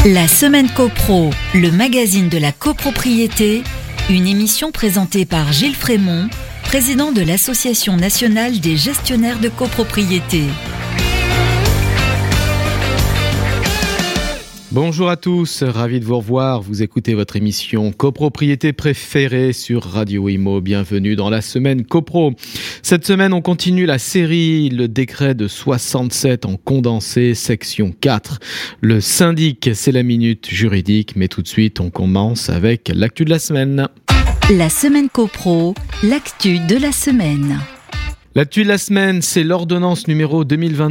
La semaine copro, le magazine de la copropriété, une émission présentée par Gilles Frémont, président de l'Association nationale des gestionnaires de copropriété. Bonjour à tous, ravi de vous revoir. Vous écoutez votre émission copropriété préférée sur Radio Imo. Bienvenue dans la semaine copro. Cette semaine, on continue la série Le décret de 67 en condensé, section 4. Le syndic, c'est la minute juridique, mais tout de suite, on commence avec l'actu de la semaine. La semaine copro, l'actu de la semaine. L'actu de la semaine, c'est l'ordonnance numéro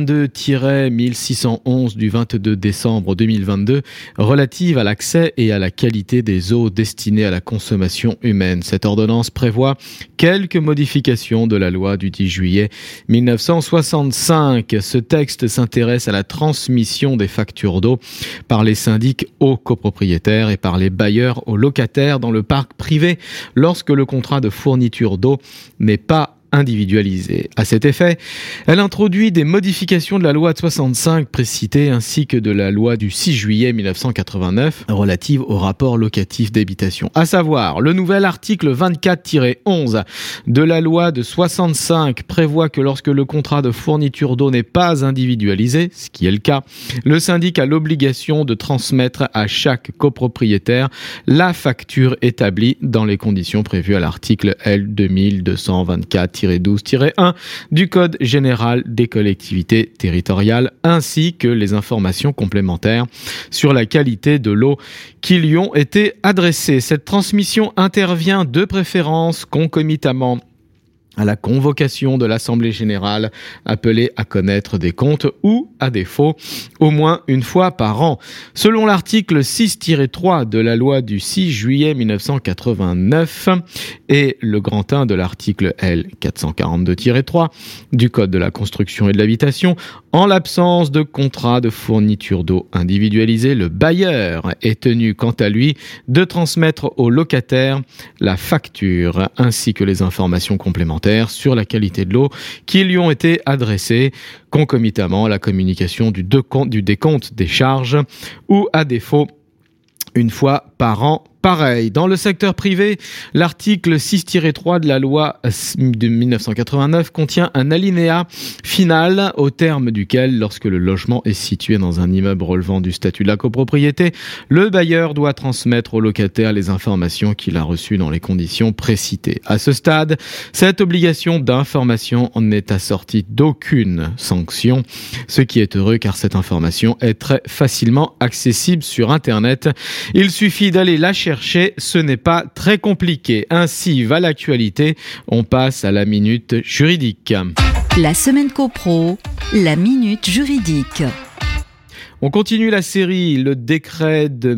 2022-1611 du 22 décembre 2022 relative à l'accès et à la qualité des eaux destinées à la consommation humaine. Cette ordonnance prévoit quelques modifications de la loi du 10 juillet 1965. Ce texte s'intéresse à la transmission des factures d'eau par les syndics aux copropriétaires et par les bailleurs aux locataires dans le parc privé lorsque le contrat de fourniture d'eau n'est pas individualisée. À cet effet, elle introduit des modifications de la loi de 65 précitée ainsi que de la loi du 6 juillet 1989 relative au rapport locatif d'habitation. À savoir, le nouvel article 24-11 de la loi de 65 prévoit que lorsque le contrat de fourniture d'eau n'est pas individualisé, ce qui est le cas, le syndic a l'obligation de transmettre à chaque copropriétaire la facture établie dans les conditions prévues à l'article L 2224-12-1 du Code général des collectivités territoriales, ainsi que les informations complémentaires sur la qualité de l'eau qui lui ont été adressées. Cette transmission intervient de préférence concomitamment à la convocation de l'Assemblée générale appelée à connaître des comptes ou, à défaut, au moins une fois par an. Selon l'article 6-3 de la loi du 6 juillet 1989 et le grand 1 de l'article L 442-3 du Code de la construction et de l'habitation, en l'absence de contrat de fourniture d'eau individualisé, le bailleur est tenu quant à lui de transmettre au locataire la facture ainsi que les informations complémentaires sur la qualité de l'eau qui lui ont été adressées, concomitamment à la communication du décompte des charges ou, à défaut, une fois par an. Pareil, dans le secteur privé, l'article 6-3 de la loi de 1989 contient un alinéa final au terme duquel, lorsque le logement est situé dans un immeuble relevant du statut de la copropriété, le bailleur doit transmettre au locataire les informations qu'il a reçues dans les conditions précitées. À ce stade, cette obligation d'information n'est assortie d'aucune sanction, ce qui est heureux car cette information est très facilement accessible sur Internet. Il suffit d'aller la chercher, ce n'est pas très compliqué. Ainsi va l'actualité, on passe à la minute juridique. La semaine copro, la minute juridique. On continue la série, le décret de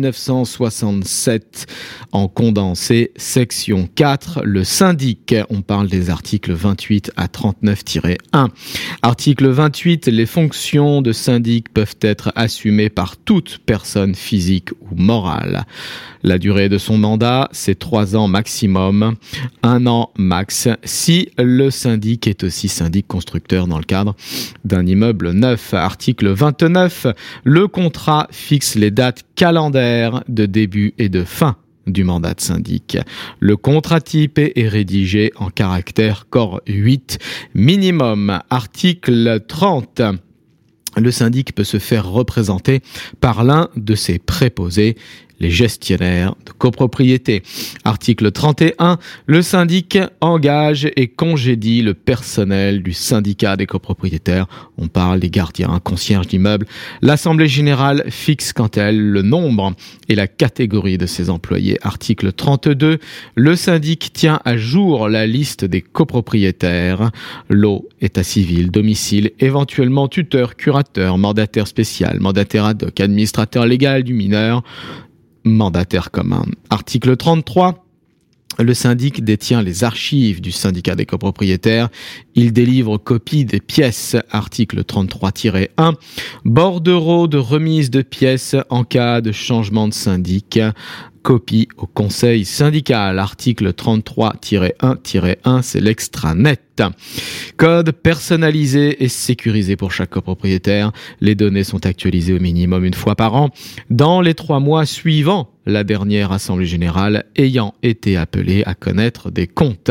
1967 en condensé, section 4, le syndic. On parle des articles 28 à 39-1. Article 28, les fonctions de syndic peuvent être assumées par toute personne physique ou morale. La durée de son mandat, c'est 3 ans maximum, 1 an max, si le syndic est aussi syndic constructeur dans le cadre d'un immeuble neuf. Article 29, le contrat fixe les dates calendaires de début et de fin du mandat de syndic. Le contrat type est rédigé en caractère corps 8 minimum. Article 30. Le syndic peut se faire représenter par l'un de ses préposés, les gestionnaires de copropriété. Article 31, le syndic engage et congédie le personnel du syndicat des copropriétaires. On parle des gardiens, concierges d'immeubles. L'Assemblée générale fixe quant à elle le nombre et la catégorie de ses employés. Article 32, le syndic tient à jour la liste des copropriétaires. L'eau, état civil, domicile, éventuellement tuteur, curateur, mandataire spécial, mandataire ad hoc, administrateur légal du mineur, mandataire commun. Article 33. Le syndic détient les archives du syndicat des copropriétaires. Il délivre copie des pièces, article 33-1. Bordereau de remise de pièces en cas de changement de syndic. Copie au conseil syndical, article 33-1-1, c'est l'extranet. Code personnalisé et sécurisé pour chaque copropriétaire. Les données sont actualisées au minimum une fois par an, dans les 3 mois suivant la dernière assemblée générale ayant été appelée à connaître des comptes.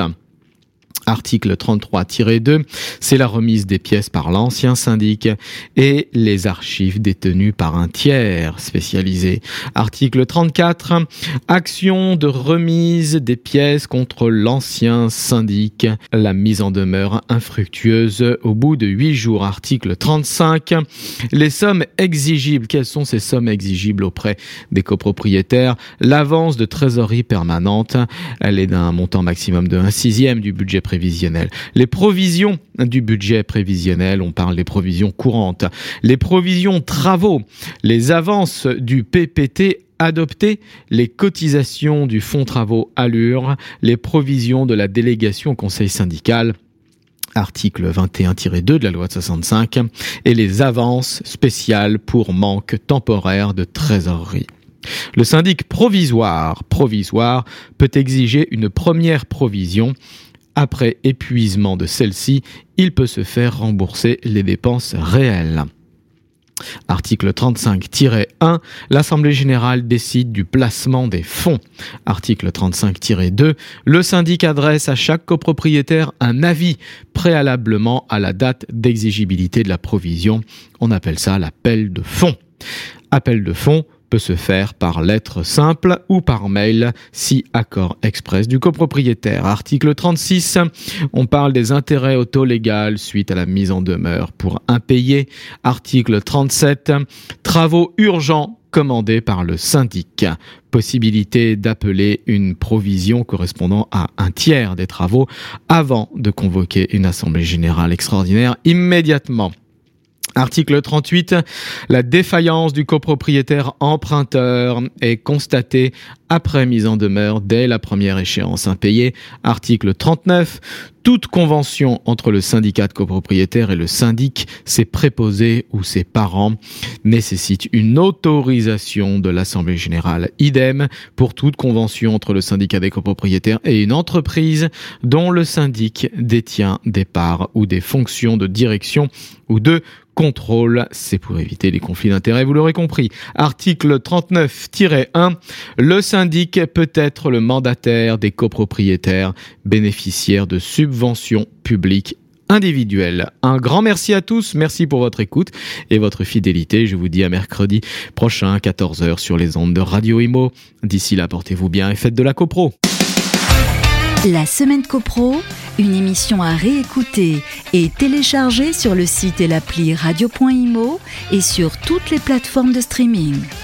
Article 33-2, c'est la remise des pièces par l'ancien syndic et les archives détenues par un tiers spécialisé. Article 34, action de remise des pièces contre l'ancien syndic. La mise en demeure infructueuse au bout de 8 jours. Article 35, les sommes exigibles. Quelles sont ces sommes exigibles auprès des copropriétaires? L'avance de trésorerie permanente, elle est d'un montant maximum de 1/6 du budget prévisionnel. Les provisions du budget prévisionnel, on parle des provisions courantes, les provisions travaux, les avances du PPT adopté, les cotisations du fonds travaux Allure, les provisions de la délégation au conseil syndical, article 21-2 de la loi de 65, et les avances spéciales pour manque temporaire de trésorerie. Le syndic provisoire peut exiger une première provision. Après épuisement de celle-ci, il peut se faire rembourser les dépenses réelles. Article 35-1, l'Assemblée générale décide du placement des fonds. Article 35-2, le syndic adresse à chaque copropriétaire un avis préalablement à la date d'exigibilité de la provision. On appelle ça l'appel de fonds. Appel de fonds peut se faire par lettre simple ou par mail si accord express du copropriétaire. Article 36, on parle des intérêts au taux légal suite à la mise en demeure pour impayés. Article 37, travaux urgents commandés par le syndic. Possibilité d'appeler une provision correspondant à un tiers des travaux avant de convoquer une assemblée générale extraordinaire immédiatement. Article 38, la défaillance du copropriétaire emprunteur est constatée après mise en demeure dès la première échéance impayée. Article 39, toute convention entre le syndicat de copropriétaires et le syndic, ses préposés ou ses parents, nécessite une autorisation de l'Assemblée générale. Idem pour toute convention entre le syndicat des copropriétaires et une entreprise dont le syndic détient des parts ou des fonctions de direction ou de contrôle. C'est pour éviter les conflits d'intérêts, vous l'aurez compris. Article 39-1, le syndic peut être le mandataire des copropriétaires bénéficiaires de subventions publiques individuelles. Un grand merci à tous, merci pour votre écoute et votre fidélité. Je vous dis à mercredi prochain, 14h sur les ondes de Radio Imo. D'ici là, portez-vous bien et faites de la copro. La Semaine Copro, une émission à réécouter et télécharger sur le site et l'appli radio.imo et sur toutes les plateformes de streaming.